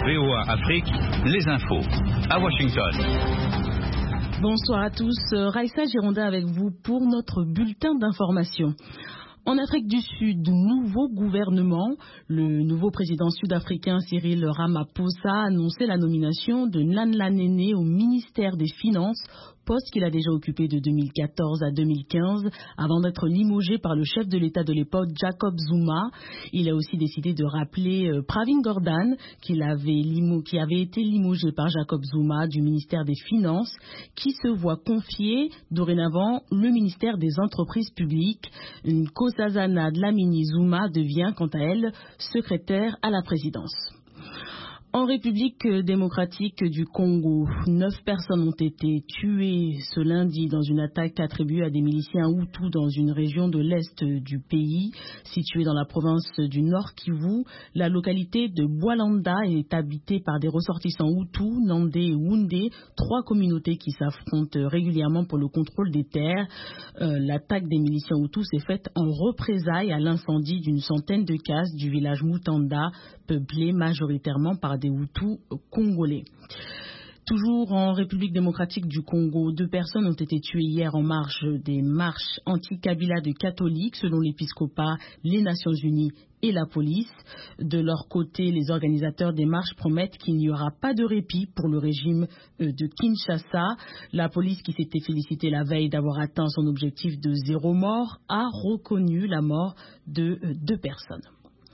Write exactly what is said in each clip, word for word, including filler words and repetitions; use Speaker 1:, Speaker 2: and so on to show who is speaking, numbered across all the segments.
Speaker 1: V O A Afrique, les infos à Washington.
Speaker 2: Bonsoir à tous, Raïssa Gironda avec vous pour notre bulletin d'information. En Afrique du Sud, nouveau gouvernement. Le nouveau président sud-africain Cyril Ramaphosa a annoncé la nomination de Nhlanhla Nene au ministère des Finances, poste qu'il a déjà occupé de deux mille quatorze à deux mille quinze, avant d'être limogé par le chef de l'État de l'époque, Jacob Zuma. Il a aussi décidé de rappeler euh, Pravin Gordhan, qu'il avait limo- qui avait été limogé par Jacob Zuma du ministère des Finances, qui se voit confier dorénavant le ministère des Entreprises publiques. Une Nkosazana Dlamini Zuma devient quant à elle secrétaire à la présidence. En République démocratique du Congo, neuf personnes ont été tuées ce lundi dans une attaque attribuée à des miliciens Hutus dans une région de l'est du pays, située dans la province du Nord Kivu. La localité de Bwalanda est habitée par des ressortissants Hutus, Nandé et Wundé, trois communautés qui s'affrontent régulièrement pour le contrôle des terres. Euh, l'attaque des miliciens Hutus s'est faite en représailles à l'incendie d'une centaine de cases du village Mutanda, peuplé majoritairement par des Hutus congolais. Toujours en République démocratique du Congo, deux personnes ont été tuées hier en marge des marches anti-Kabila de catholiques, selon l'épiscopat, les Nations Unies et la police. De leur côté, les organisateurs des marches promettent qu'il n'y aura pas de répit pour le régime de Kinshasa. La police, qui s'était félicitée la veille d'avoir atteint son objectif de zéro mort, a reconnu la mort de deux personnes.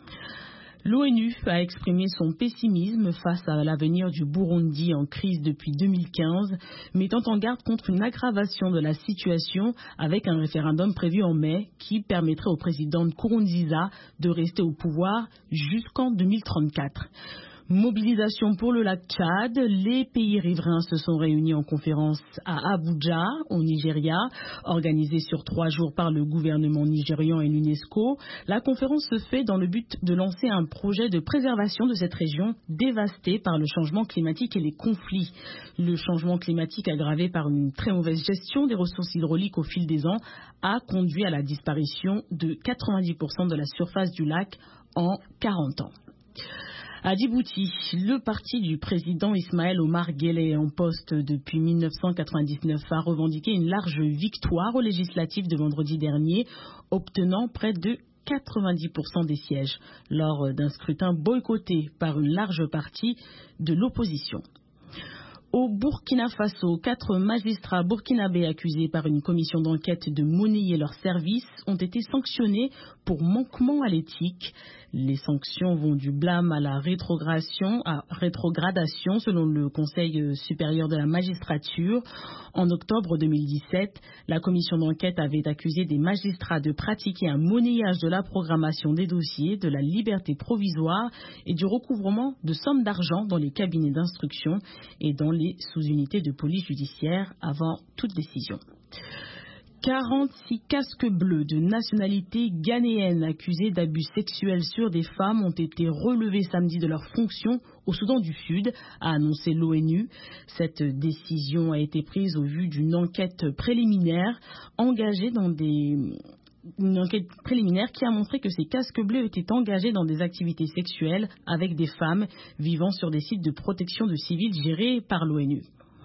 Speaker 2: L'ONU a exprimé son pessimisme face à l'avenir du Burundi en crise depuis deux mille quinze, mettant en garde contre une aggravation de la situation avec un référendum prévu en mai qui permettrait au président Nkurunziza de rester au pouvoir jusqu'en deux mille trente-quatre. Mobilisation pour le lac Tchad. Les pays riverains se sont réunis en conférence à Abuja, au Nigeria, organisée sur trois jours par le gouvernement nigérian et l'UNESCO. La conférence se fait dans le but de lancer un projet de préservation de cette région dévastée par le changement climatique et les conflits. Le changement climatique, aggravé par une très mauvaise gestion des ressources hydrauliques au fil des ans, a conduit à la disparition de quatre-vingt-dix pour cent de la surface du lac en quarante ans. À Djibouti, le parti du président Ismaël Omar Guelleh, en poste depuis mille neuf cent quatre-vingt-dix-neuf, a revendiqué une large victoire aux législatives de vendredi dernier, obtenant près de quatre-vingt-dix pour cent des sièges, lors d'un scrutin boycotté par une large partie de l'opposition. Au Burkina Faso, quatre magistrats burkinabés accusés par une commission d'enquête de monnayer leurs services ont été sanctionnés pour manquement à l'éthique. Les sanctions vont du blâme à la rétrogradation, à rétrogradation selon le Conseil supérieur de la magistrature. En octobre deux mille dix-sept, la commission d'enquête avait accusé des magistrats de pratiquer un monnayage de la programmation des dossiers, de la liberté provisoire et du recouvrement de sommes d'argent dans les cabinets d'instruction et dans les sous-unités de police judiciaire avant toute décision. quarante-six casques bleus de nationalité ghanéenne accusés d'abus sexuels sur des femmes ont été relevés samedi de leurs fonctions au Soudan du Sud, a annoncé l'ONU. Cette décision a été prise au vu d'une enquête préliminaire engagée dans des... Une enquête préliminaire qui a montré que ces casques bleus étaient engagés dans des activités sexuelles avec des femmes vivant sur des sites de protection de civils gérés par l'ONU.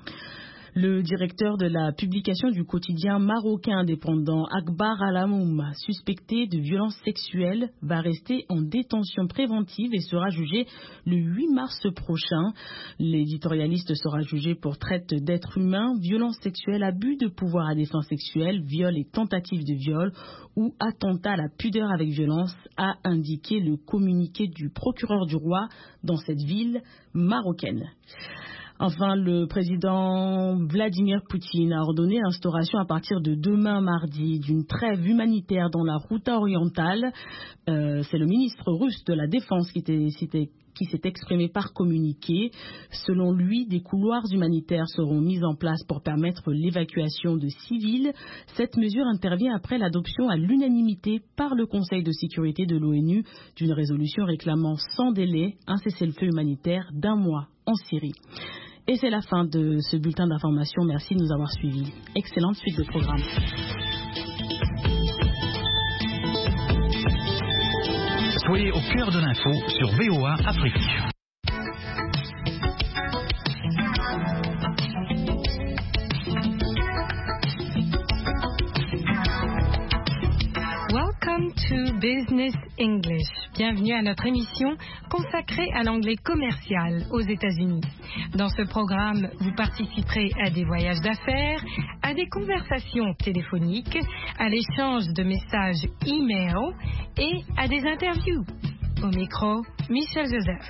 Speaker 2: Le directeur de la publication du quotidien marocain indépendant Akbar Alamoum, suspecté de violences sexuelles, va rester en détention préventive et sera jugé le huit mars prochain. L'éditorialiste sera jugé pour traite d'êtres humains, violences sexuelles, abus de pouvoir à des fins sexuelles, viol et tentative de viol ou attentat à la pudeur avec violence, a indiqué le communiqué du procureur du roi dans cette ville marocaine. Enfin, le président Vladimir Poutine a ordonné l'instauration à partir de demain mardi d'une trêve humanitaire dans la Ghouta orientale. Euh, c'est le ministre russe de la Défense qui, était, était, qui s'est exprimé par communiqué. Selon lui, des couloirs humanitaires seront mis en place pour permettre l'évacuation de civils. Cette mesure intervient après l'adoption à l'unanimité par le Conseil de sécurité de l'ONU d'une résolution réclamant sans délai un cessez-le-feu humanitaire d'un mois en Syrie. Et c'est la fin de ce bulletin d'information. Merci de nous avoir suivis. Excellente suite de programme.
Speaker 1: Soyez au cœur de l'info sur V O A Afrique.
Speaker 3: Business English. Bienvenue à notre émission consacrée à l'anglais commercial aux États-Unis. Dans ce programme, vous participerez à des voyages d'affaires, à des conversations téléphoniques, à l'échange de messages e-mail et à des interviews. Au micro, Michel Joseph.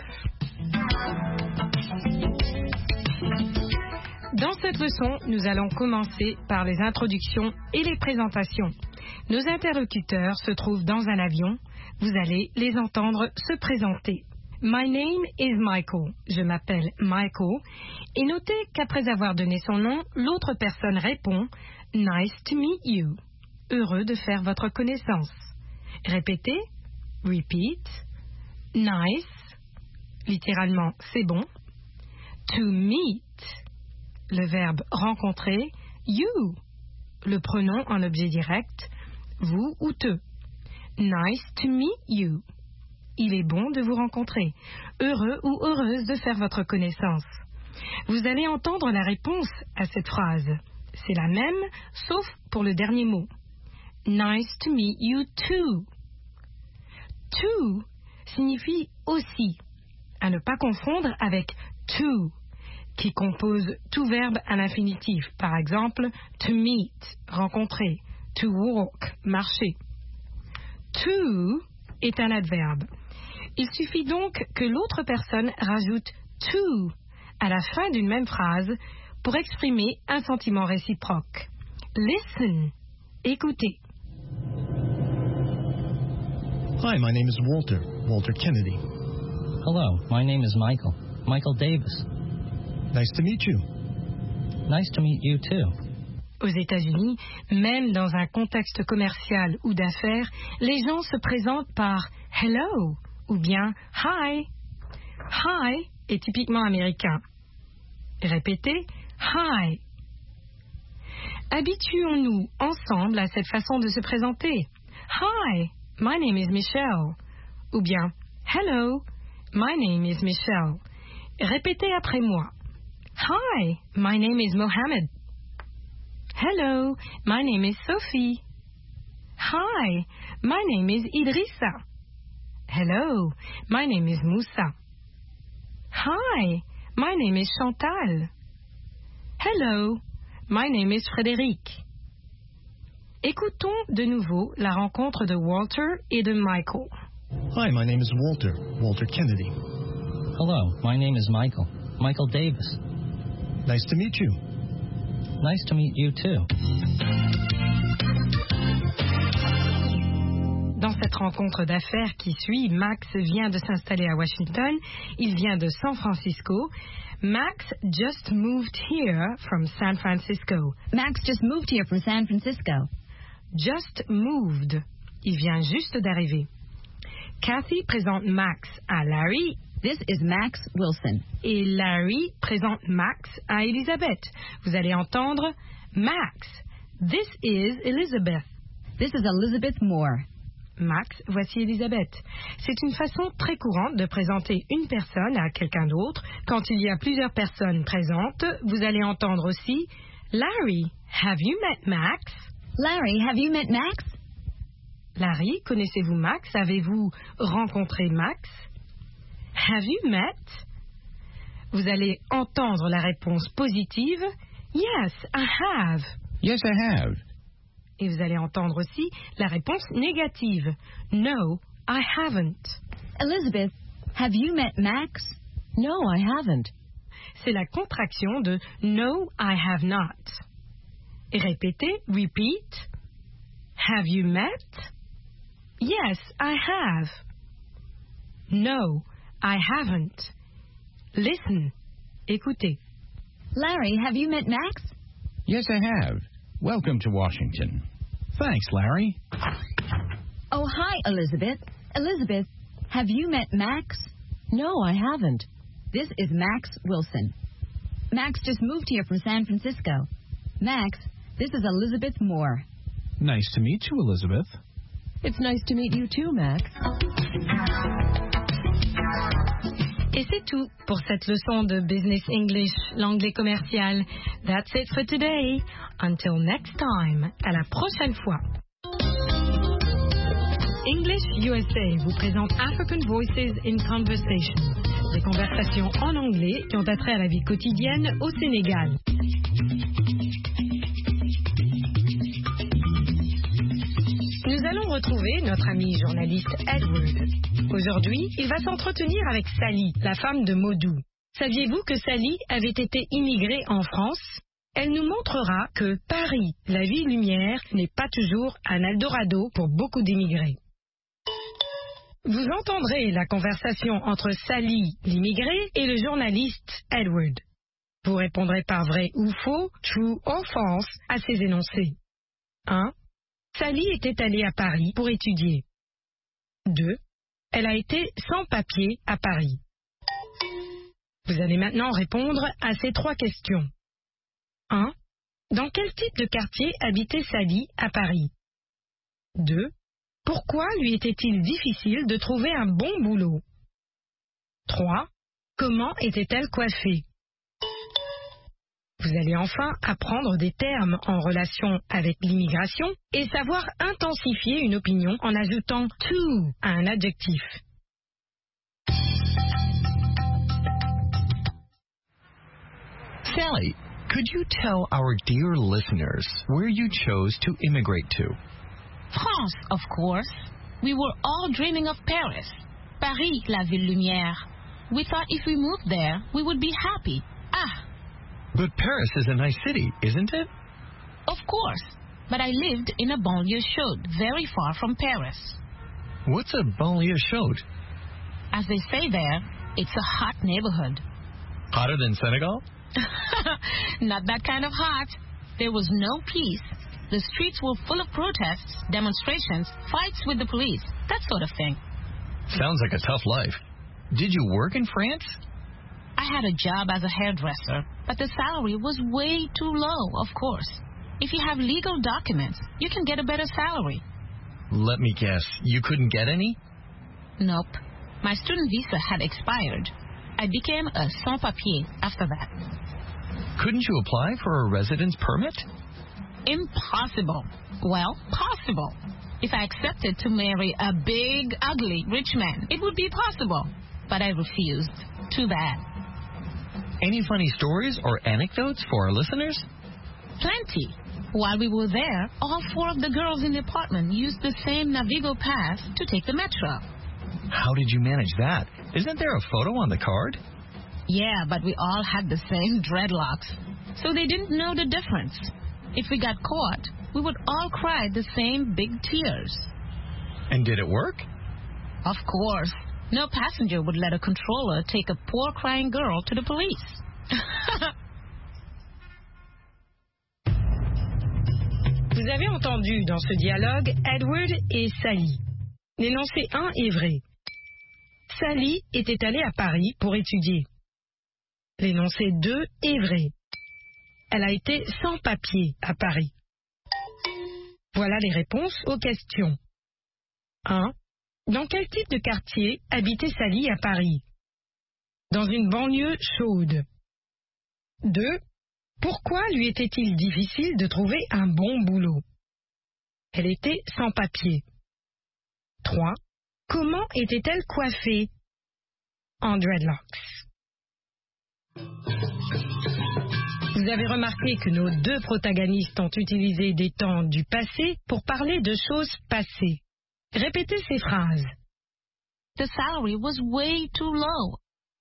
Speaker 3: Dans cette leçon, nous allons commencer par les introductions et les présentations. Nos interlocuteurs se trouvent dans un avion. Vous allez les entendre se présenter. My name is Michael. Je m'appelle Michael. Et notez qu'après avoir donné son nom, l'autre personne répond Nice to meet you. Heureux de faire votre connaissance. Répétez. Repeat. Nice. Littéralement, c'est bon. To meet. Le verbe rencontrer. You. Le pronom en objet direct. Vous ou te. Nice to meet you. Il est bon de vous rencontrer. Heureux ou heureuse de faire votre connaissance. Vous allez entendre la réponse à cette phrase. C'est la même, sauf pour le dernier mot. Nice to meet you too. To signifie aussi. À ne pas confondre avec to, qui compose tout verbe à l'infinitif. Par exemple, to meet, rencontrer. To walk, marcher. To est un adverbe. Il suffit donc que l'autre personne rajoute to à la fin d'une même phrase pour exprimer un sentiment réciproque. Listen, écoutez.
Speaker 4: Hi, my name is Walter, Walter Kennedy.
Speaker 5: Hello, my name is Michael, Michael Davis.
Speaker 4: Nice to meet you.
Speaker 5: Nice to meet you too.
Speaker 3: Aux États-Unis, même dans un contexte commercial ou d'affaires, les gens se présentent par hello ou bien hi. Hi est typiquement américain. Répétez hi. Habituons-nous ensemble à cette façon de se présenter. Hi, my name is Michelle. Ou bien hello, my name is Michelle. Répétez après moi. Hi, my name is Mohammed. Hello, my name is Sophie. Hi, my name is Idrissa. Hello, my name is Moussa. Hi, my name is Chantal. Hello, my name is Frédéric. Écoutons de nouveau la rencontre de Walter et de Michael.
Speaker 4: Hi, my name is Walter, Walter Kennedy.
Speaker 5: Hello, my name is Michael, Michael Davis.
Speaker 4: Nice to meet you.
Speaker 5: Nice to meet you too.
Speaker 3: Dans cette rencontre d'affaires qui suit, Max vient de s'installer à Washington. Il vient de San Francisco. Max just moved here from San Francisco.
Speaker 6: Max just moved here from San Francisco.
Speaker 3: Just moved. Il vient juste d'arriver. Kathy présente Max à Larry.
Speaker 6: This is Max Wilson.
Speaker 3: Et Larry présente Max à Elizabeth. Vous allez entendre Max. This is Elizabeth.
Speaker 6: This is Elizabeth Moore.
Speaker 3: Max, voici Elizabeth. C'est une façon très courante de présenter une personne à quelqu'un d'autre. Quand il y a plusieurs personnes présentes, vous allez entendre aussi Larry, have you met Max?
Speaker 6: Larry, have you met Max?
Speaker 3: Larry, connaissez-vous Max? Avez-vous rencontré Max? Have you met? Vous allez entendre la réponse positive. Yes, I have.
Speaker 1: Yes, I have.
Speaker 3: Et vous allez entendre aussi la réponse négative. No, I haven't.
Speaker 6: Elizabeth, have you met Max? No, I haven't.
Speaker 3: C'est la contraction de No, I have not. Et répétez, repeat. Have you met? Yes, I have. No, I haven't. Listen. Écoutez.
Speaker 6: Larry, have you met Max?
Speaker 1: Yes, I have. Welcome to Washington.
Speaker 4: Thanks, Larry.
Speaker 6: Oh, hi, Elizabeth. Elizabeth, have you met Max? No, I haven't. This is Max Wilson. Max just moved here from San Francisco. Max, this is Elizabeth Moore.
Speaker 4: Nice to meet you, Elizabeth.
Speaker 6: It's nice to meet you too, Max.
Speaker 3: Et c'est tout pour cette leçon de Business English, l'anglais commercial. That's it for today. Until next time. À la prochaine fois. English U S A vous présente African Voices in Conversation, des conversations en anglais qui ont attrait à la vie quotidienne au Sénégal. Nous allons retrouver notre ami journaliste Edward. Aujourd'hui, il va s'entretenir avec Sally, la femme de Modou. Saviez-vous que Sally avait été immigrée en France? Elle nous montrera que Paris, la ville lumière, n'est pas toujours un Eldorado pour beaucoup d'immigrés. Vous entendrez la conversation entre Sally, l'immigrée, et le journaliste Edward. Vous répondrez par vrai ou faux, true or false, à ces énoncés. un. Sally était allée à Paris pour étudier. deux. Elle a été sans papier à Paris. Vous allez maintenant répondre à ces trois questions. un. Dans quel type de quartier habitait Sally à Paris? deux. Pourquoi lui était-il difficile de trouver un bon boulot? trois. Comment était-elle coiffée? Vous allez enfin apprendre des termes en relation avec l'immigration et savoir intensifier une opinion en ajoutant to à un adjectif.
Speaker 7: Sally, could you tell our dear listeners where you chose to immigrate to?
Speaker 8: France, of course. We were all dreaming of Paris. Paris, la ville lumière. We thought if we moved there, we would be happy. Ah!
Speaker 7: But Paris is a nice city, isn't it?
Speaker 8: Of course. But I lived in a banlieue chaude, very far from Paris.
Speaker 7: What's a banlieue chaude?
Speaker 8: As they say there, it's a hot neighborhood.
Speaker 7: Hotter than Senegal?
Speaker 8: Not that kind of hot. There was no peace. The streets were full of protests, demonstrations, fights with the police, that sort of thing.
Speaker 7: Sounds like a tough life. Did you work in France?
Speaker 8: I had a job as a hairdresser, but the salary was way too low, of course. If you have legal documents, you can get a better salary.
Speaker 7: Let me guess, you couldn't get any?
Speaker 8: Nope. My student visa had expired. I became a sans-papier after that.
Speaker 7: Couldn't you apply for a residence permit?
Speaker 8: Impossible. Well, possible. If I accepted to marry a big, ugly, rich man, it would be possible. But I refused. Too bad.
Speaker 7: Any funny stories or anecdotes for our listeners?
Speaker 8: Plenty. While we were there, all four of the girls in the apartment used the same Navigo pass to take the metro.
Speaker 7: How did you manage that? Isn't there a photo on the card?
Speaker 8: Yeah, but we all had the same dreadlocks, so they didn't know the difference. If we got caught, we would all cry the same big tears.
Speaker 7: And did it work?
Speaker 8: Of course. No passenger would let a controller take a poor crying girl to the police.
Speaker 3: Vous avez entendu dans ce dialogue Edward et Sally. L'énoncé un est vrai. Sally était allée à Paris pour étudier. L'énoncé deux est vrai. Elle a été sans papier à Paris. Voilà les réponses aux questions. un. Dans quel type de quartier habitait Sally à Paris? Dans une banlieue chaude. deux. Pourquoi lui était-il difficile de trouver un bon boulot? Elle était sans papier. trois. Comment était-elle coiffée? En dreadlocks. Vous avez remarqué que nos deux protagonistes ont utilisé des temps du passé pour parler de choses passées. Répétez ces phrases.
Speaker 8: The salary was way too low.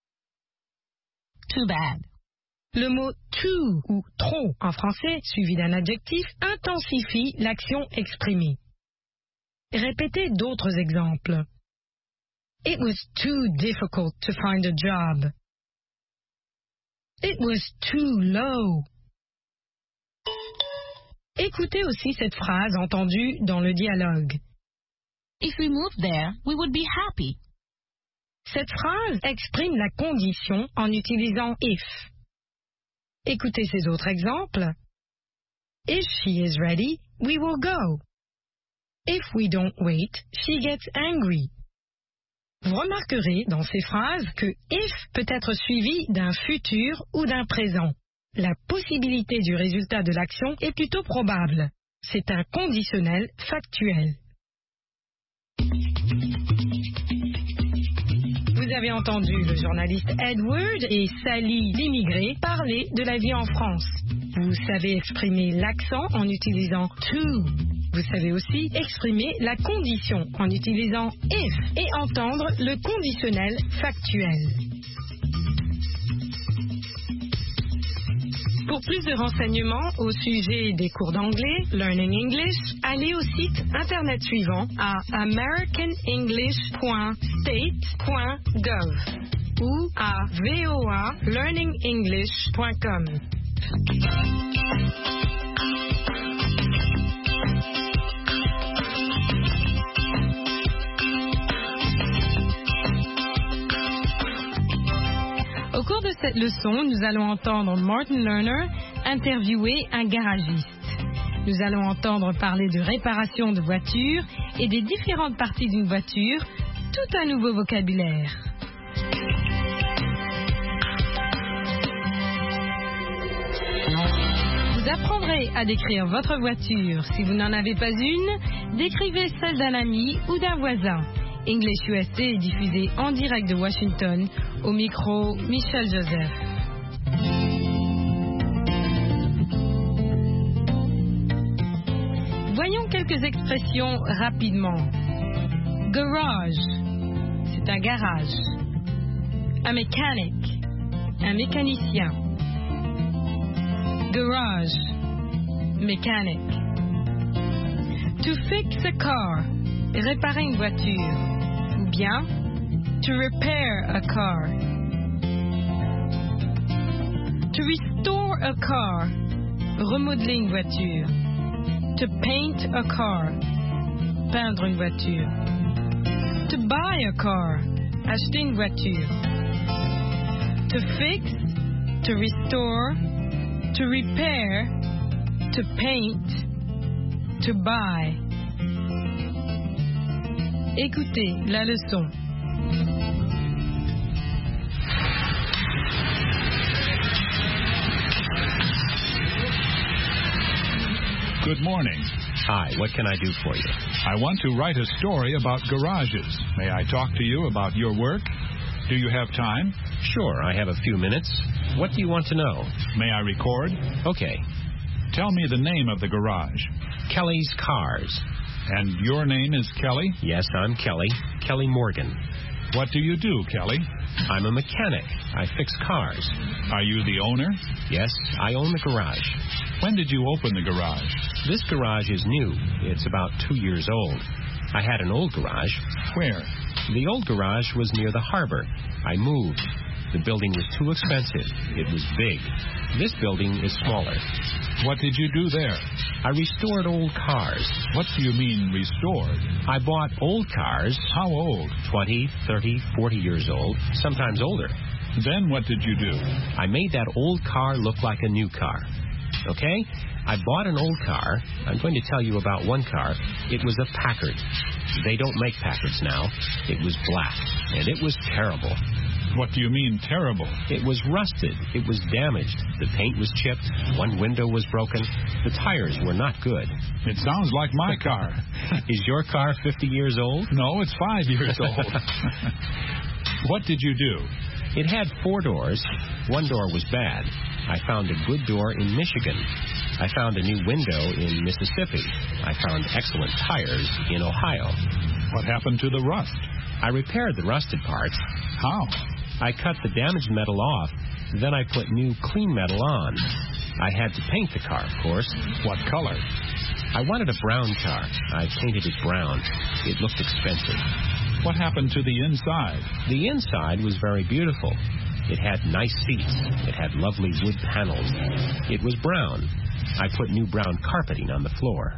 Speaker 8: Too bad.
Speaker 3: Le mot too ou trop en français, suivi d'un adjectif, intensifie l'action exprimée. Répétez d'autres exemples. It was too difficult to find a job. It was too low. Écoutez aussi cette phrase entendue dans le dialogue.
Speaker 8: If we moved there, we would be happy.
Speaker 3: Cette phrase exprime la condition en utilisant if. Écoutez ces autres exemples. If she is ready, we will go. If we don't wait, she gets angry. Vous remarquerez dans ces phrases que if peut être suivi d'un futur ou d'un présent. La possibilité du résultat de l'action est plutôt probable. C'est un conditionnel factuel. Vous avez entendu le journaliste Edward et Sally, l'immigré, parler de la vie en France. Vous savez exprimer l'accent en utilisant to. Vous savez aussi exprimer la condition en utilisant if et entendre le conditionnel factuel. Pour plus de renseignements au sujet des cours d'anglais, Learning English, allez au site internet suivant à american english point state point gov ou à voa learning english point com. Au cours de cette leçon, nous allons entendre Martin Lerner interviewer un garagiste. Nous allons entendre parler de réparation de voitures et des différentes parties d'une voiture, tout un nouveau vocabulaire. Vous apprendrez à décrire votre voiture. Si vous n'en avez pas une, décrivez celle d'un ami ou d'un voisin. English U S A est diffusé en direct de Washington, au micro Michel Joseph. Voyons quelques expressions rapidement. Garage, c'est un garage. Un mécanique, un mécanicien. Garage, mécanique. To fix a car, réparer une voiture. Ou bien, to repair a car. To restore a car, remodeler une voiture. To paint a car, peindre une voiture. To buy a car, acheter une voiture. To fix, to restore, to repair, to paint, to buy. Écoutez la leçon.
Speaker 1: Good morning.
Speaker 9: Hi, what can I do for you?
Speaker 1: I want to write a story about garages. May I talk to you about your work? Do you have time?
Speaker 9: Sure, I have a few minutes. What do you want to know?
Speaker 1: May I record?
Speaker 9: Okay.
Speaker 1: Tell me the name of the garage.
Speaker 9: Kelly's Cars.
Speaker 1: And your name is Kelly?
Speaker 9: Yes, I'm Kelly. Kelly Morgan.
Speaker 1: What do you do, Kelly?
Speaker 9: I'm a mechanic. I fix cars.
Speaker 1: Are you the owner?
Speaker 9: Yes, I own the garage.
Speaker 1: When did you open the garage?
Speaker 9: This garage is new. It's about two years old. I had an old garage.
Speaker 1: Where?
Speaker 9: The old garage was near the harbor. I moved. The building was too expensive. It was big. This building is smaller.
Speaker 1: What did you do there?
Speaker 9: I restored old cars.
Speaker 1: What do you mean, restored?
Speaker 9: I bought old cars.
Speaker 1: How old?
Speaker 9: twenty, thirty, forty years old, sometimes older.
Speaker 1: Then what did you do?
Speaker 9: I made that old car look like a new car. Okay? I bought an old car. I'm going to tell you about one car. It was a Packard. They don't make Packards now. It was black, and it was terrible.
Speaker 1: What do you mean, terrible?
Speaker 9: It was rusted. It was damaged. The paint was chipped. One window was broken. The tires were not good.
Speaker 1: It sounds like my car.
Speaker 9: Is your car fifty years old?
Speaker 1: No, it's five years old. What did you do?
Speaker 9: It had four doors. One door was bad. I found a good door in Michigan. I found a new window in Mississippi. I found excellent tires in Ohio.
Speaker 1: What happened to the rust?
Speaker 9: I repaired the rusted parts.
Speaker 1: How?
Speaker 9: I cut the damaged metal off. Then I put new clean metal on. I had to paint the car, of course.
Speaker 1: What color?
Speaker 9: I wanted a brown car. I painted it brown. It looked expensive.
Speaker 1: What happened to the inside?
Speaker 9: The inside was very beautiful. It had nice seats. It had lovely wood panels. It was brown. I put new brown carpeting on the floor.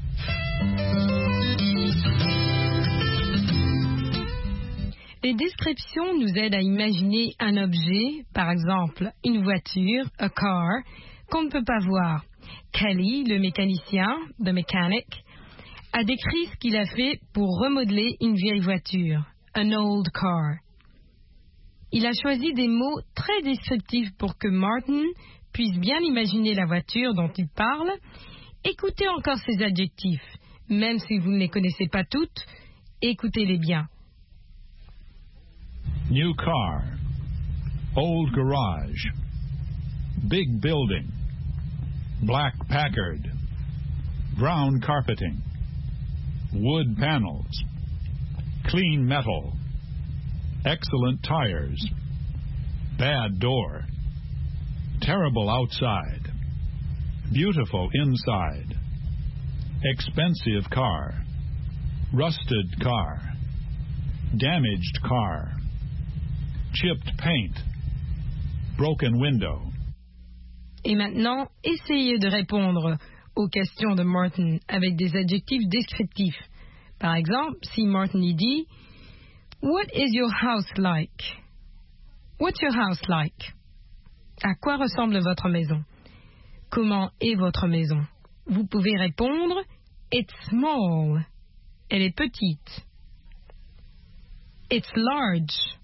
Speaker 3: Les descriptions nous aident à imaginer un objet, par exemple une voiture, a car, qu'on ne peut pas voir. Kelly, le mécanicien, the mechanic, a décrit ce qu'il a fait pour remodeler une vieille voiture, an old car. Il a choisi des mots très descriptifs pour que Martin puisse bien imaginer la voiture dont il parle. Écoutez encore ces adjectifs, même si vous ne les connaissez pas toutes, écoutez-les bien.
Speaker 1: New car. Old garage. Big building. Black Packard. Brown carpeting. Wood panels. Clean metal. Excellent tires. Bad door. Terrible outside. Beautiful inside. Expensive car. Rusted car. Damaged car. Chipped paint. Broken window.
Speaker 3: Et maintenant, essayez de répondre aux questions de Martin avec des adjectifs descriptifs. Par exemple, si Martin y dit What is your house like? What's your house like? À quoi ressemble votre maison? Comment est votre maison? Vous pouvez répondre It's small. Elle est petite. It's large.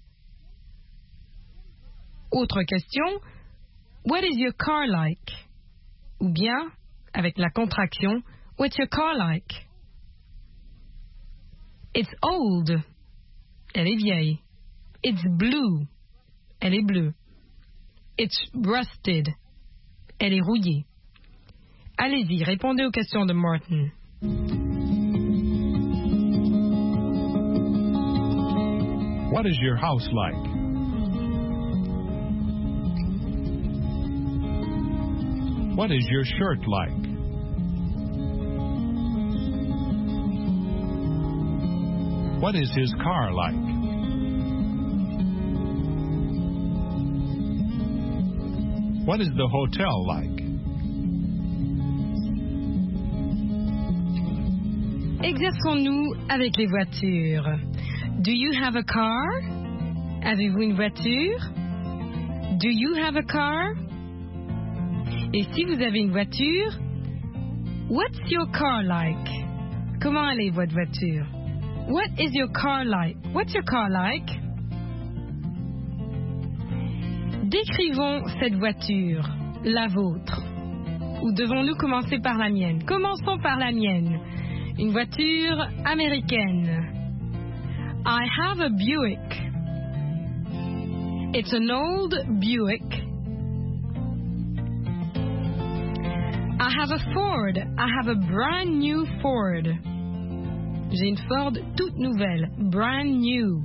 Speaker 3: Autre question, What is your car like? Ou bien, avec la contraction, What's your car like? It's old. Elle est vieille. It's blue. Elle est bleue. It's rusted. Elle est rouillée. Allez-y, répondez aux questions de Martin.
Speaker 1: What is your house like? What is your shirt like? What is his car like? What is the hotel like?
Speaker 3: Exerçons-nous avec les voitures. Do you have a car? Avez-vous une voiture? Do you have a car? Et si vous avez une voiture, what's your car like? Comment allez votre voiture? What is your car like? What's your car like? Décrivons cette voiture, la vôtre. Ou devons-nous commencer par la mienne? Commençons par la mienne. Une voiture américaine. I have a Buick. It's an old Buick. I have a Ford. I have a brand new Ford. J'ai une Ford toute nouvelle, brand new.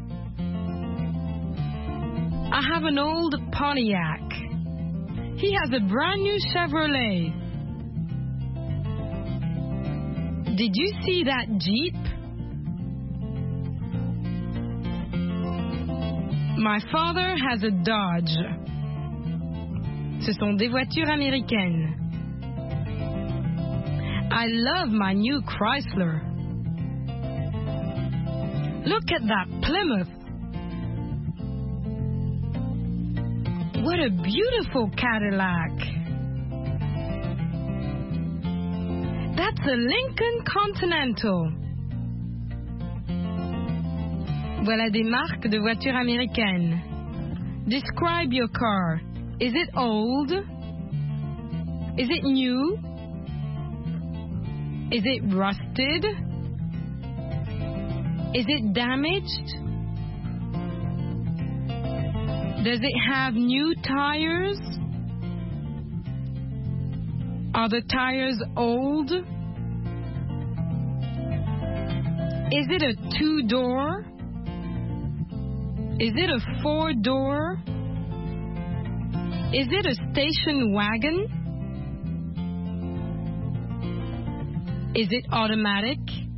Speaker 3: I have an old Pontiac. He has a brand new Chevrolet. Did you see that Jeep? My father has a Dodge. Ce sont des voitures américaines. I love my new Chrysler. Look at that Plymouth. What a beautiful Cadillac. That's a Lincoln Continental. Voilà des marques de voitures américaines. Describe your car. Is it old? Is it new? Is it rusted? Is it damaged? Does it have new tires? Are the tires old? Is it a two-door? Is it a four-door? Is it a station wagon? Is it automatic?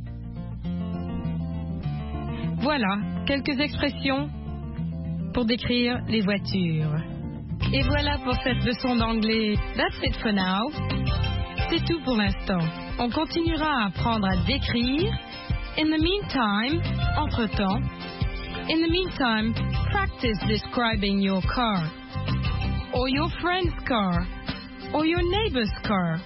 Speaker 3: Voilà quelques expressions pour décrire les voitures. Et voilà pour cette leçon d'anglais. That's it for now. C'est tout pour l'instant. On continuera à apprendre à décrire. In the meantime, entre-temps, in the meantime, practice describing your car, or your friend's car, or your neighbor's car.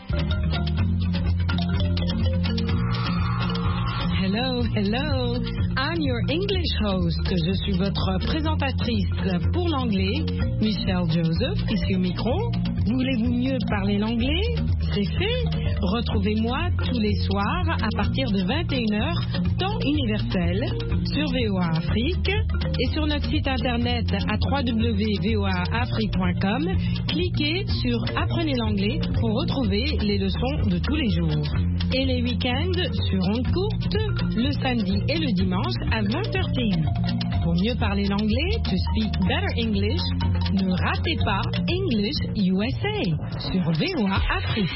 Speaker 3: Hello, hello. I'm your English host. Je suis votre présentatrice pour l'anglais, Michelle Joseph, ici au micro. Voulez-vous mieux parler l'anglais? C'est fait. Retrouvez-moi tous les soirs à partir de vingt et une heures, temps universel, sur V O A Afrique et sur notre site internet à w w w point v o a afrique point com. Cliquez sur Apprenez l'anglais pour retrouver les leçons de tous les jours. Et les week-ends sur ondes courtes, le samedi et le dimanche à vingt heures T U. Pour mieux parler l'anglais, to speak better English, ne ratez pas English U S A sur V O A Afrique.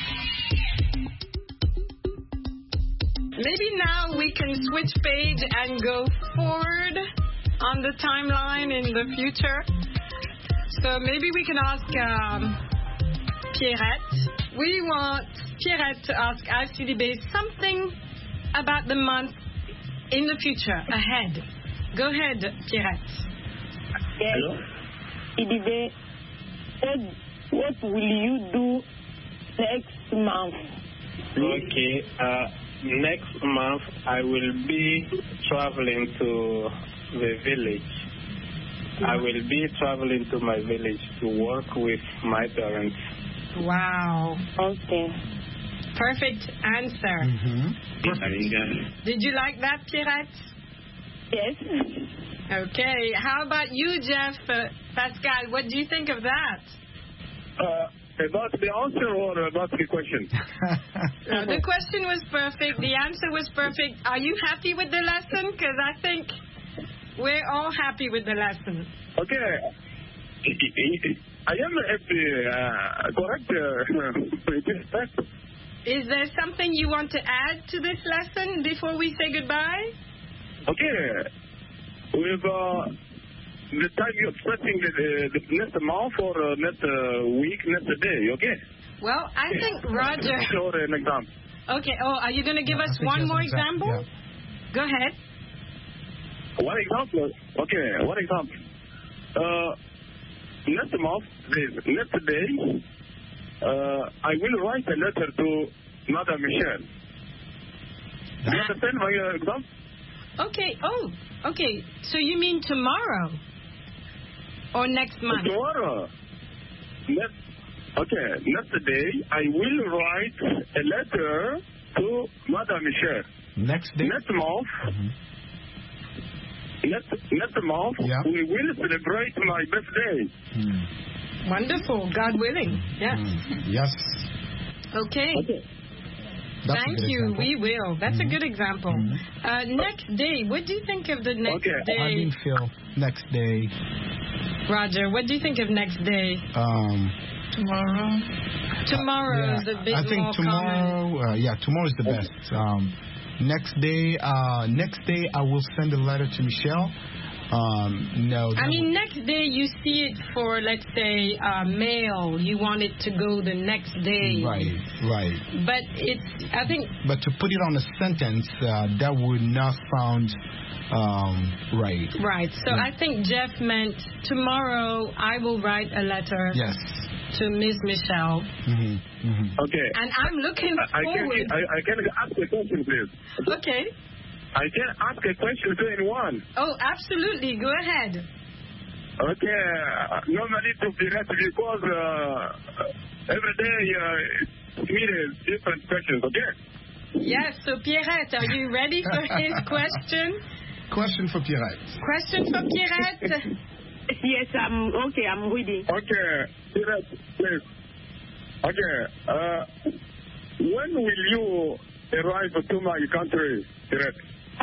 Speaker 3: Maybe now we can switch page and go forward on the timeline in the future. So maybe we can ask um, Pierrette. We want Pierrette to ask Alcidibé something about the month in the future, ahead. Go ahead, Pierrette.
Speaker 10: Yes.
Speaker 11: Hello?
Speaker 10: Alcidibé, what, what will you do next month?
Speaker 11: Okay. Uh, next month I will be traveling to the village. I will be traveling to my village to work with my parents.
Speaker 3: Wow.
Speaker 10: Okay.
Speaker 3: Perfect answer.
Speaker 11: Mm-hmm.
Speaker 3: Did you like that, Pierrette?
Speaker 10: Yes.
Speaker 3: Okay. How about you, Jeff? Uh, Pascal, what do you think of that?
Speaker 11: Uh, about the answer or about the question?
Speaker 3: No, the question was perfect. The answer was perfect. Are you happy with the lesson? Because I think we're all happy with the lesson.
Speaker 11: Okay. I am happy. Uh, correct. Uh,
Speaker 3: Is there something you want to add to this lesson before we say goodbye?
Speaker 11: Okay. With uh, the time you're expecting the, the next month or uh, next uh, week, next day, okay?
Speaker 3: Well, I think Roger...
Speaker 11: Or an example.
Speaker 3: Okay. Oh, are you going to give
Speaker 4: Yeah,
Speaker 3: us one more example?
Speaker 4: Yeah.
Speaker 3: Go ahead.
Speaker 11: One example. Okay, one example. Uh, next month, this next day, uh, I will write a letter to Madame Michelle. Do you understand my uh, example?
Speaker 3: Okay. Oh, okay. So you mean tomorrow? Or next month?
Speaker 11: Tomorrow. Next, okay, next day, I will write a letter to Madame Michelle.
Speaker 4: Next day?
Speaker 11: Next month,
Speaker 4: mm-hmm.
Speaker 11: next, next month,
Speaker 4: yeah.
Speaker 11: we will celebrate my birthday.
Speaker 4: Mm.
Speaker 3: Wonderful. God willing. Yes.
Speaker 4: Mm. Yes.
Speaker 3: Okay.
Speaker 11: Okay.
Speaker 4: That's
Speaker 3: Thank you.
Speaker 4: Example.
Speaker 3: We will. That's
Speaker 4: mm-hmm.
Speaker 3: a good example.
Speaker 4: Mm-hmm.
Speaker 3: Uh, next day. What do you think of the next
Speaker 11: okay.
Speaker 3: day?
Speaker 4: I mean, Phil, next day.
Speaker 3: Roger, what do you think of next day?
Speaker 4: Um,
Speaker 3: tomorrow. Tomorrow
Speaker 4: yeah,
Speaker 3: is a bit
Speaker 4: I think
Speaker 3: more
Speaker 4: tomorrow. Uh, yeah, tomorrow is the best. Um, next day. Uh, next day, I will send a letter to Michelle. Um, no.
Speaker 3: I mean, next day you see it for, let's say, uh, mail. You want it to go the next day.
Speaker 4: Right, right.
Speaker 3: But it's, I think...
Speaker 4: But to put it on a sentence, uh, that would not sound um, right.
Speaker 3: Right. So
Speaker 4: yeah.
Speaker 3: I think Jeff meant tomorrow I will write a letter
Speaker 4: yes.
Speaker 3: to Miss Michelle.
Speaker 4: Mm-hmm, mm-hmm.
Speaker 11: Okay.
Speaker 3: And I'm looking
Speaker 11: I,
Speaker 3: forward...
Speaker 11: I can, I, I can ask a question, please.
Speaker 3: Okay.
Speaker 11: I can ask a question to anyone.
Speaker 3: Oh, absolutely. Go ahead.
Speaker 11: Okay. Uh, normally to be right because uh, every day uh, it's me different questions, okay?
Speaker 3: Yes. So, Pierrette, are you ready for his question?
Speaker 4: Question for Pierrette.
Speaker 3: Question for Pierrette?
Speaker 10: Yes, I'm okay. I'm ready.
Speaker 11: Okay. Pierrette, please. Okay. Uh, when will you arrive to my country, Pierrette?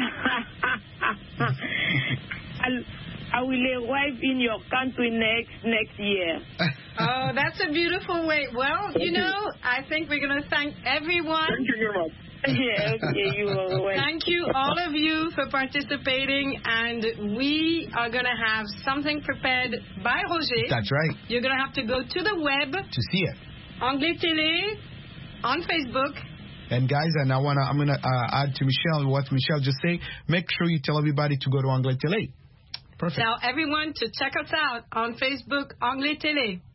Speaker 10: I'll, I will arrive in your country next next year.
Speaker 3: Oh, that's a beautiful way. Well, you know, I think we're going to thank everyone.
Speaker 11: Thank you very much.
Speaker 10: Yeah, okay, you are welcome.
Speaker 3: Thank you, all of you, for participating. And we are going to have something prepared by Roger.
Speaker 4: That's right.
Speaker 3: You're going to have to go to the web.
Speaker 4: To see it.
Speaker 3: Anglais Télé on Facebook.
Speaker 4: And guys, and I wanna, I'm gonna uh, add to Michelle what Michelle just said. Make sure you tell everybody to go to Anglais Télé. Perfect.
Speaker 3: Tell everyone to check us out on Facebook, Anglais Télé.